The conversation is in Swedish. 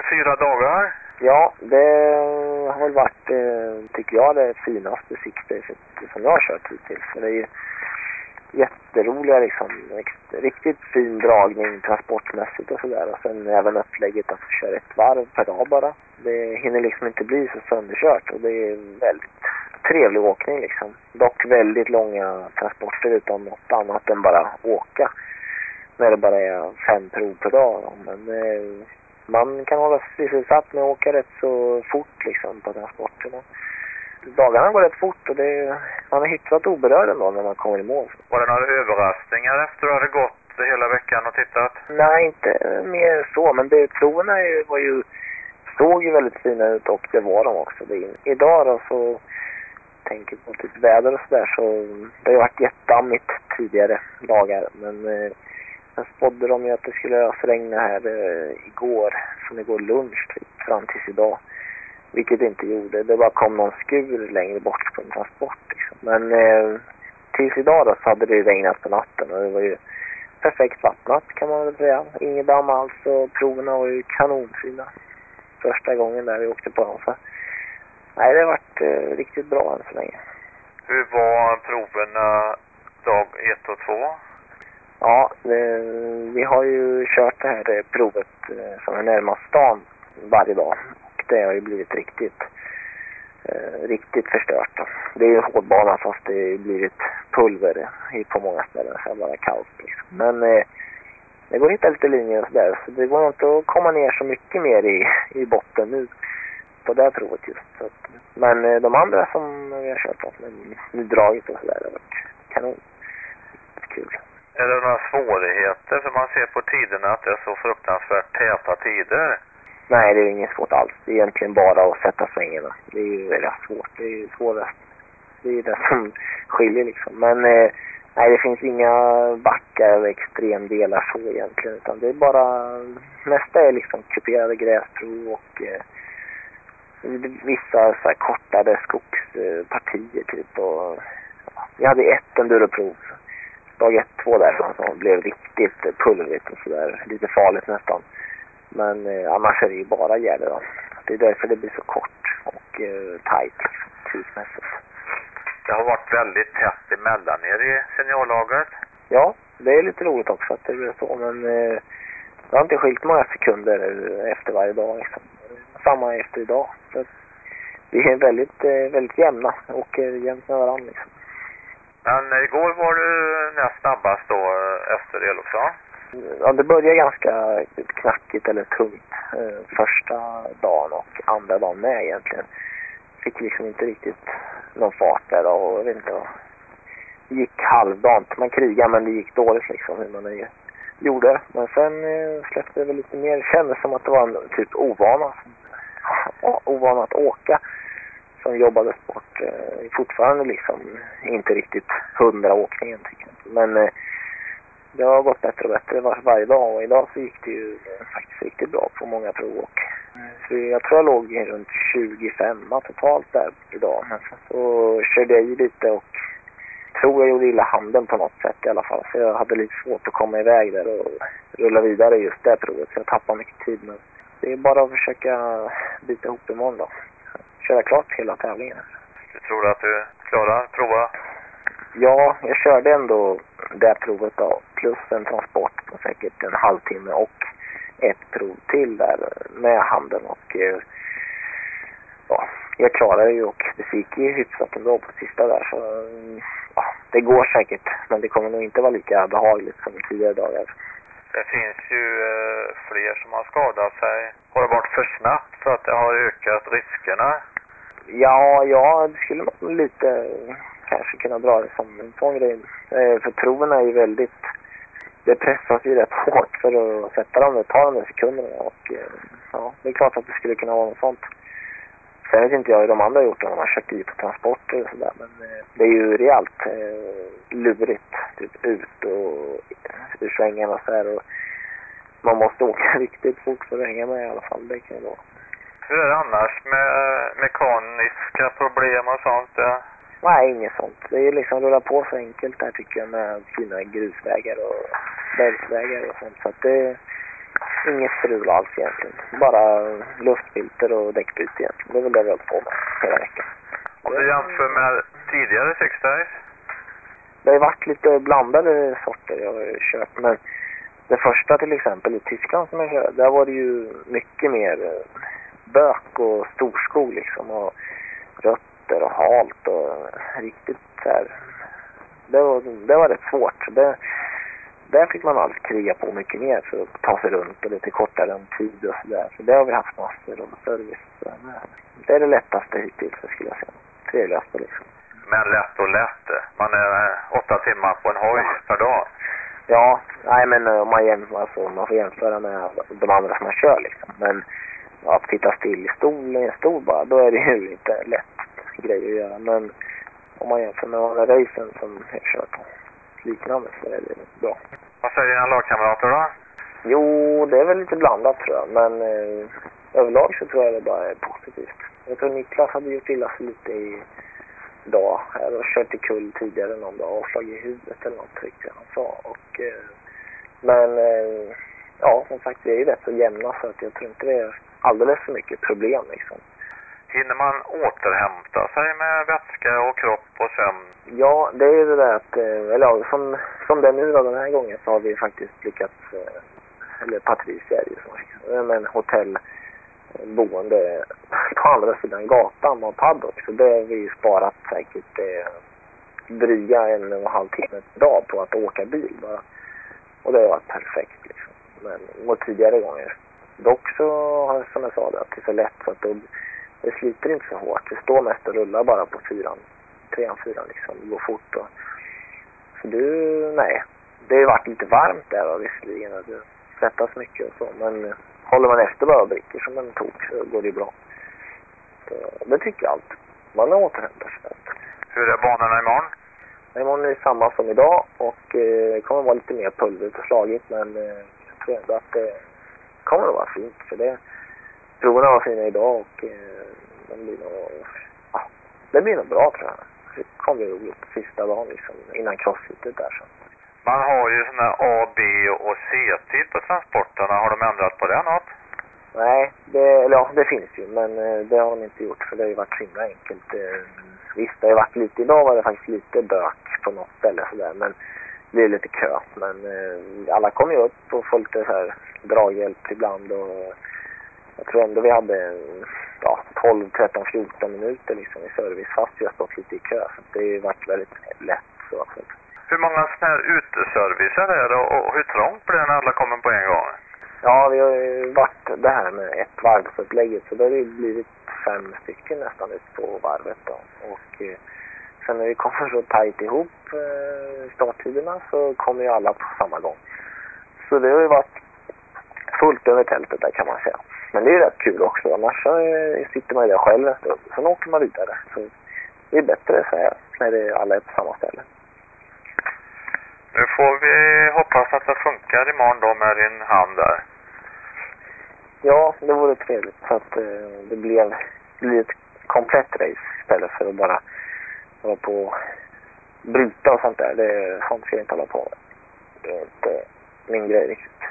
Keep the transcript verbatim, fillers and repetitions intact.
fyra dagar. Ja, det har väl varit, eh, tycker jag, det finaste siktracet som jag har kört hittills. För det är ju jätteroliga liksom, riktigt fin dragning transportmässigt och sådär. Och sen även upplägget att köra ett varv per dag bara. Det hinner liksom inte bli så sönderkört och det är väldigt trevlig åkning liksom. Dock väldigt långa transporter utan något annat än bara åka. När det bara är fem prov per dag. Men eh, man kan hålla sig sysselsatt med att åka rätt så fort liksom på transporterna. Dagarna går rätt fort och det, man har hittat oberörd ändå när man kommer i mål. Var det några överraskningar efter att du hade gått hela veckan och tittat? Nej, inte mer så, men det, proverna är, var ju, såg ju väldigt fina ut och det var de också. Det, idag då så tänker på typ väder och sådär så det har ju varit jättedammigt tidigare dagar, men eh, sen spådde de ju att det skulle regna här eh, igår, som igår lunch typ, fram tills idag. Vilket det inte gjorde. Det bara kom någon skur längre bort på en transport. Liksom. Men eh, tills idag då så hade det regnat på natten. Och det var ju perfekt vattnat kan man väl säga. Ingen damm alls och proverna var ju kanonfina. Första gången där vi åkte på dem. Så, nej, det har varit eh, riktigt bra än så länge. Hur var proverna dag ett och två? Ja, det, vi har ju kört det här provet eh, som är närmast stan varje dag. Det har ju blivit riktigt eh, riktigt förstört då. Det är ju en hårdbana fast det har blivit pulver i, på många ställen så bara kaos liksom. Men eh, det går att hitta lite linjer och sådär så det går inte att komma ner så mycket mer i, i botten nu på det här provet just. Så att, men eh, de andra som vi har kört oss med nu dragit och sådär har varit kanon. Kul. Är det några svårigheter för man ser på tiderna att det är så fruktansvärt täta tider? Nej, det är inget svårt alls. Det är egentligen bara att sätta svängarna. Det är ju rätt svårt. Det är ju svårast. Det är det som skiljer liksom. Men eh, nej, det finns inga backar eller extremdelar så egentligen. Utan det är bara, mesta är liksom kuperade gräsprov och eh, vissa så här kortare skogspartier typ. Och, ja, vi hade ett enduroprov. Dag ett, två där som blev riktigt pulvrigt och sådär. Lite farligt nästan. Men eh, annars är det ju bara gärder då. Det är därför det blir så kort och eh, tajt liksom, tidsmässigt. Det har varit väldigt tätt emellan er i seniorlaget. Ja, det är lite roligt också att det blir så. Men eh, det har inte skilt många sekunder efter varje dag. Liksom. Samma efter idag. Så vi är väldigt, eh, väldigt jämna och eh, jämnt med varandra. Liksom. Men igår var du näst snabbast då efter Elofsson. Ja, det började ganska knackigt eller tungt eh, första dagen och andra dagen med egentligen. Fick liksom inte riktigt någon fart där då, och jag vet inte vad. Det gick halvdant. Man krigade men det gick dåligt liksom hur man gjorde. Men sen eh, släppte det väl lite mer. Det kändes som att det var en typ ovana. Ovana att åka. Som jobbade sport. Eh, fortfarande liksom inte riktigt hundra åkningen tycker jag. Men eh, det har gått bättre och bättre var, varje dag och idag så gick det ju eh, faktiskt riktigt bra på många prov. Och, mm. Så jag tror jag låg runt tjugofem totalt där idag. Men så körde jag i lite och tror jag gjorde illa handen på något sätt i alla fall. Så jag hade lite svårt att komma iväg där och rulla vidare just det provet. Så jag tappade mycket tid. Men det är bara att försöka byta ihop imorgon då. Köra klart hela tävlingen. Du tror att du klarar prova? Ja, jag körde ändå det provet då, plus en transport på säkert en halvtimme och ett prov till där med handen och ja, jag klarade ju och det gick ju hyfsat ändå på sista där så ja, det går säkert men det kommer nog inte vara lika behagligt som tidigare dagar. Det finns ju eh, fler som har skadat sig. Har det varit för snabbt så att det har ökat riskerna? Ja, ja, det skulle man lite kanske kunna dra det som en sån grej. Eh, för proverna är ju väldigt, det pressas ju rätt hårt för att sätta dem, det tar de där sekunderna och eh, ja, det är klart att det skulle kunna vara något sånt. Sen vet inte jag hur de andra har gjort när de har kört i på transporter och sådär, men eh, det är ju rejält eh, lurigt typ ut och ur svängen och så här och man måste åka riktigt fort för att hänga med i alla fall, det kan ju vara. Hur är det annars med mekaniska problem och sånt? Ja? Nej, inget sånt. Det är liksom rulla på så enkelt där tycker jag med fina grusvägar och bergsvägar och sånt. Så att det, inget strul alls egentligen. Bara luftfilter och däckbyte egentligen. Det är väl det vi har på med hela veckan. Om du jämför med tidigare Six Days? Det har varit lite blandade sorter jag har kört, men det första till exempel i Tyskland som jag körde, där var det ju mycket mer bök och storskog liksom, och rötter och halt och riktigt så här. Det var, det var rätt svårt. Det, där fick man allt kriga på mycket mer för att ta sig runt och lite kortare än tid och sådär. Så det har vi haft massor av service. Det är det lättaste hittills, skulle jag säga. Trevligaste liksom. Men lätt och lätt. Man är åtta timmar på en hoj ja. per dag. Ja, nej men om man, jämför, alltså, man får jämföra med de andra som man kör liksom. Men ja, att sitta still i stol, i en stol bara, då är det ju inte lätt grej att göra. Men om man jämför med alla racen som jag kört på liknande så är det bra. Vad säger dina lagkamrater då? Jo, det är väl lite blandat tror jag. Men eh, överlag så tror jag det bara är positivt. Jag tror Niklas hade gjort illa sig lite i dag. Jag har kört i kull tidigare någon dag och slagit i huvudet eller något tyckte han sa. Och, eh, men eh, ja, som sagt det är ju rätt så jämna så att jag tror inte det är alldeles för mycket problem liksom. Hinner man återhämta sig med vätska och kropp och sömn? Ja, det är ju det där att, eller ja, som, som det är nu då, den här gången så har vi faktiskt lyckats, eller Patricia är det ju som men hotellboende på andra sidan gatan och paddock. Så det har vi sparat säkert eh, dryga en och en halv timme dag på att åka bil bara. Och det har varit perfekt liksom. Men mot tidigare gånger. Dock så har jag som jag sa det, att det är så lätt så att då det sliter inte så hårt. Det står mest och rullar bara på fyran. Trean, fyran liksom. Det går fort. Och... Så du, nej. Det har ju varit lite varmt där och visserligen. Det svettas mycket och så. Men håller man efter bara brickor som en tok så går det bra. Så, det tycker jag allt. Man har återhämtat sig. Hur är banorna imorgon? Imorgon är det samma som idag. Och eh, det kommer vara lite mer pulver på slaget. Men eh, jag tror ändå att det kommer att vara fint. För det proverna var fina idag och eh, det blir nog, ja, det blir nog bra tror jag. Det kommer bli roligt sista dagen liksom, innan crossfitet där så. Man har ju såna A, B och C-tid på transporterna. Har de ändrat på det något? Nej, det, eller ja, det finns ju men eh, det har de inte gjort för det har ju varit så himla enkelt. Eh, visst, det har ju varit lite, idag var det faktiskt lite bök på något ställe sådär men det är lite kö. Men eh, alla kommer ju upp och får lite så här draghjälp ibland och jag tror ändå vi hade ja, tolv, tretton, fjorton minuter liksom i service fast vi har stått lite i kö. Så det har varit väldigt lätt. Så. Hur många sådana här uteservicer är det och hur trångt blir det när alla kommer på en gång? Ja, vi har ju varit det här med ett varvsupplägget så det har ju blivit fem stycken nästan ut på varvet då. Och eh, sen när vi kommer så tajt ihop eh, starttiderna så kommer ju alla på samma gång. Så det har ju varit fullt över tältet där kan man säga. Men det är rätt kul också. Annars så sitter man där själv en stund. Sen åker man vidare. Så det är bättre så här, när det alla är på samma ställe. Nu får vi hoppas att det funkar imorgon då med din hand där. Ja, det vore trevligt. Så att eh, det blev, det blir ett komplett race istället för att bara hålla på och bryta och sånt där. Det, sånt ska jag inte hålla på med. Det är inte min grej riktigt.